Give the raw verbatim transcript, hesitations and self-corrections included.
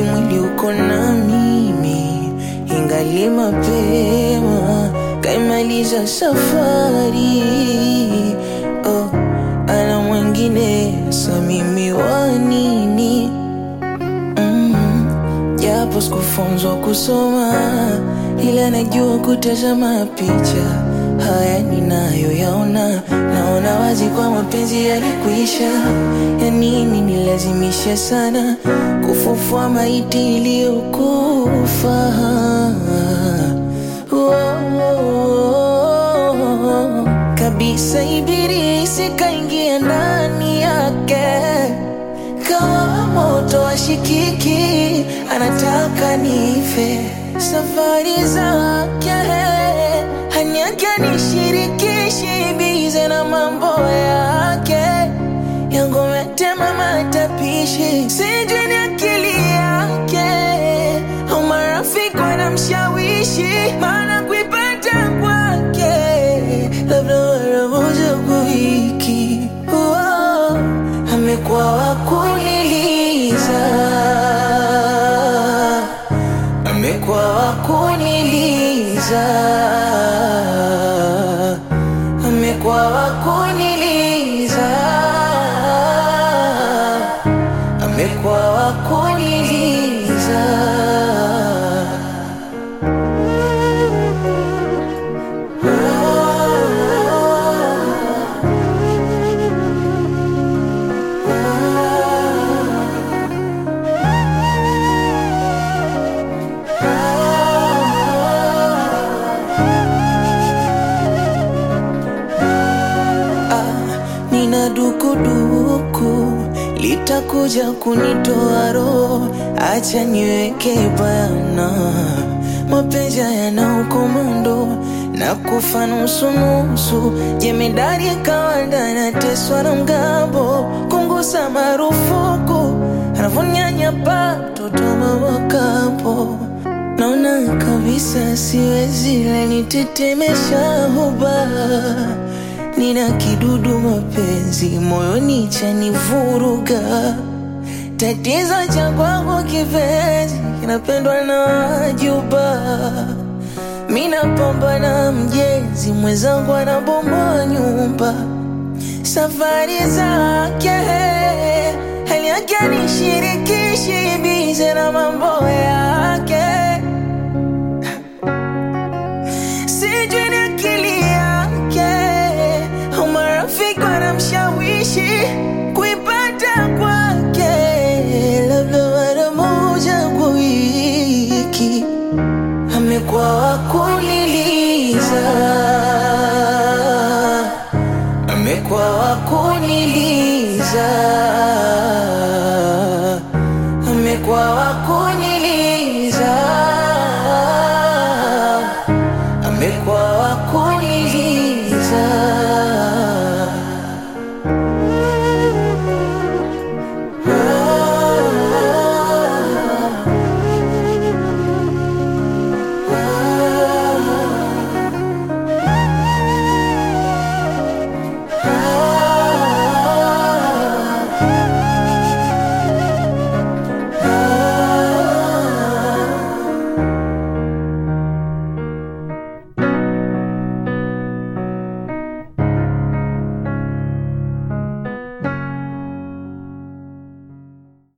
mwili uko na mimi, ingali mapema, kaimaliza safari. Oh, ana mwingine, sa mimi wa nini? mm, Japo sikufunzwa kusoma, ila najua kutazama picha. Haya ninayo yaona, naona wazi kwa mapenzi yalikwisha. Ya nini nilazimishe sana kufufua maiti iliyokufa? Oh, oh, oh. Kabisa ibilisi kaingia ndani yake, kama moto wa shikiki, anataka nife. Safari zake hanyake nishirikishi, bize na mambo yake, yangu metema matapishi. Sijui ni akili yake au marafiki wanamshawishi, maana kuipata kwake labda mara moja kwa wiki. Oh, amekuwa wakuniliza, amekuwa wakuniliza, amekuwa wakuniliza, amekuwa wakuniliza. Nina dukuduku litakuja kunitoa roho, acha niweke bayana, mapenzi yana ukomando na kufa nusu nusu. Jemedari kawanda nateswa na mgambo, kungusa marufuku, anavonyanya pato toma wakapo. Naona kabisa siwezi, lanitetemesha huba. Nina kidudu mapenzi moyoni chanivuruga, tatizo cha kwangu kipenzi kinapendwa na wajuba. Mina pambana mjenzi, mwenzangu anabomoa nyumba. Safari zake hali yake nishirikishi, bize na mambo yake. Sijui ni akili yake au marafiki wanamshawishi, kuipata kwake labda mara moja kwa wiki. Amekuwa wakuniliza, amekuwa wakuniliza, amekuwa wakuniliza.